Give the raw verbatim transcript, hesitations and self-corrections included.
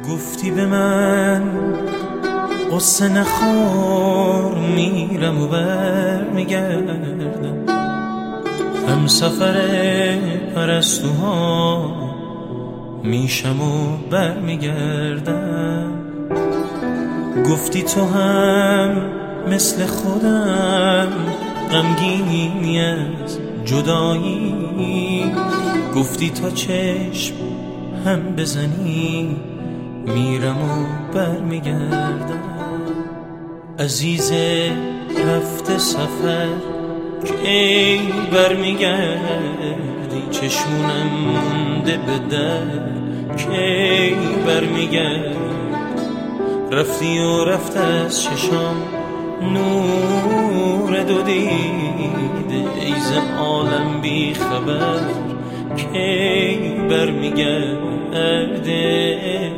گفتی به من قصه نخور، میرم و بر میگردم، هم سفر پرستوها میشم و بر میگردم. گفتی تو هم مثل خودم غمگینی از جدایی، گفتی تا چشم هم بزنی میرم و بر میگردم. عزیز رفته سفر کی بر میگردی، چشمونم مونده به در کی بر میگردی. رفتی و رفت از چشام نور دو دیده، ای ز عالم بی خبر کی بر میگرده.